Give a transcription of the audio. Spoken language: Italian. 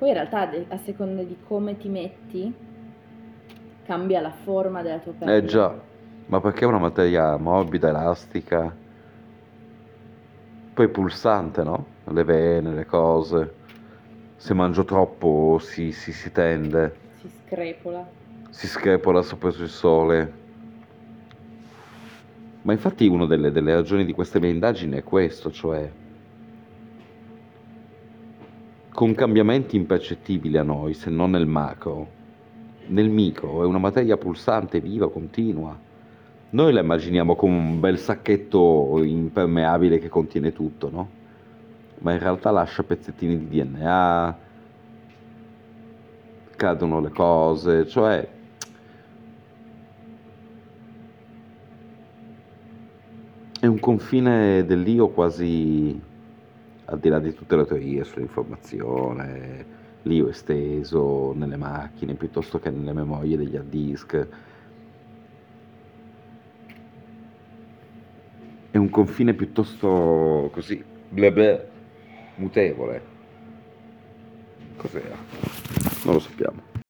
Poi in realtà a seconda di come ti metti cambia la forma della tua pelle. Già, ma perché è una materia morbida, elastica, poi pulsante, no? Le vene, le cose. Se mangio troppo si tende, Si screpola. si screpola sopra sul sole. Ma infatti una delle ragioni di queste mie indagini è questo, cioè con cambiamenti impercettibili a noi, se non nel macro, nel micro è una materia pulsante, viva, continua. Noi la immaginiamo come un bel sacchetto impermeabile che contiene tutto, no? Ma in realtà lascia pezzettini di DNA, cadono le cose, cioè è un confine dell'io quasi al di là di tutte le teorie sull'informazione, l'io esteso nelle macchine piuttosto che nelle memorie degli hard disk. È un confine piuttosto così, blebè, mutevole. Cos'era? Non lo sappiamo.